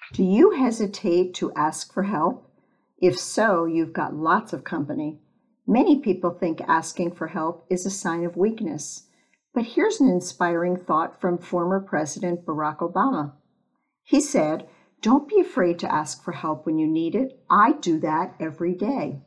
Do you hesitate to ask for help? If so, you've got lots of company. Many people think asking for help is a sign of weakness. But here's an inspiring thought from former President Barack Obama. He said, "Don't be afraid to ask for help when you need it. I do that every day."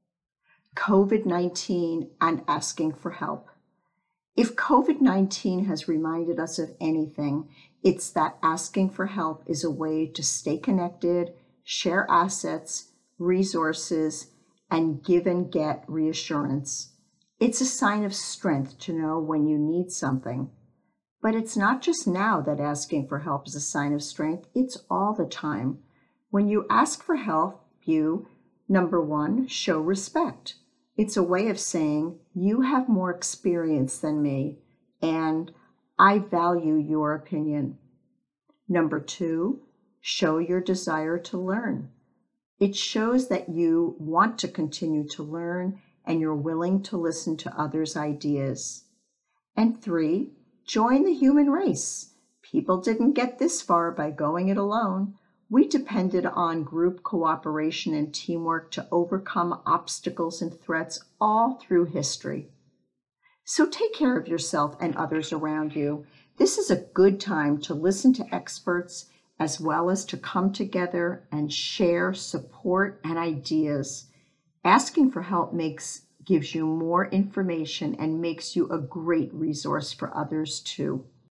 COVID-19 and asking for help. If COVID-19 has reminded us of anything, it's that asking for help is a way to stay connected, share assets, resources, and give and get reassurance. It's a sign of strength to know when you need something. But it's not just now that asking for help is a sign of strength, it's all the time. When you ask for help, you, number one, show respect. It's a way of saying, you have more experience than me, and I value your opinion. Number two, show your desire to learn. It shows that you want to continue to learn and you're willing to listen to others' ideas. And three, join the human race. People didn't get this far by going it alone. We depended on group cooperation and teamwork to overcome obstacles and threats all through history. So take care of yourself and others around you. This is a good time to listen to experts as well as to come together and share support and ideas. Asking for help gives you more information and makes you a great resource for others too.